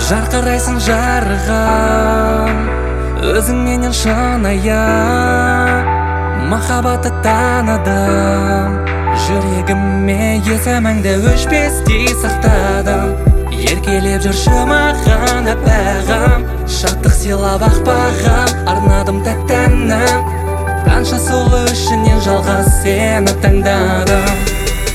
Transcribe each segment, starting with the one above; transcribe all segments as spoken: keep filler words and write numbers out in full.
Жарқырайсың жарығым, өзіңменен шынайы махаббатты таныдым. Жүрегіме есіміңді өшпестей сақтадым. Еркелеп жүрші маған аппағым, шаттық сыйлап ақпағым, арнадым тәтті әнім. Қанша сұлу ішінен жалғыз сені таңдадым.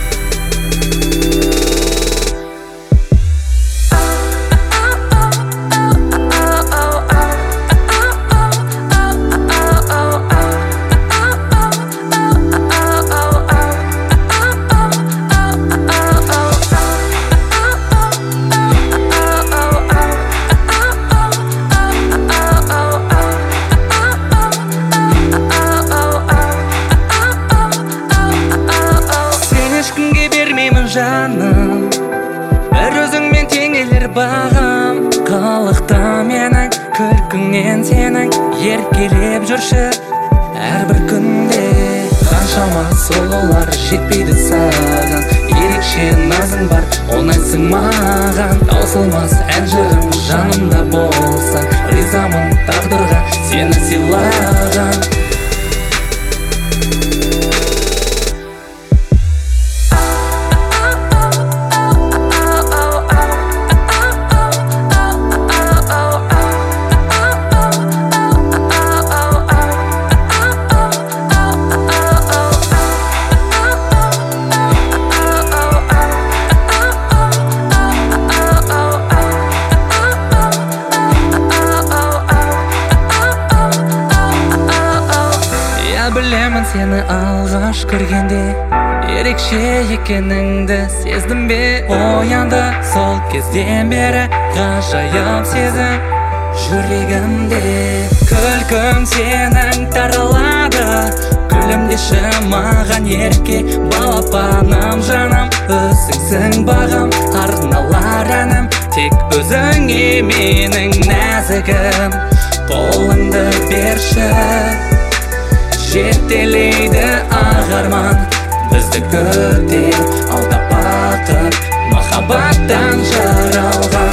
Жаным, бір өзіңмен теңелер бағым. Қылықта менің, күлкіңнен сенің еркелеп жүрші әрбір күнде. Қаншама сұлулар жетпейді саған, ерекше назың бар, ұнайсың маған. Таусылмас ән жырым жанымда болсаң, ризамын тағдырға сені сыйлаған. Білемін сені алғаш көргенде ерекше екеніңді сездім бе? Оянды сол кезден бері ғажайып сезім жүрегімде. Күлкің сенің таралады, күлімдеші маған ерке балапаным жаным. Өзіңсің бағым, арналар әнім, тек өзіңе менің нәзігім. Қолыңды берші, жетелейді ағарман, бізді күтер алда бақыт, махаббаттан жаралған.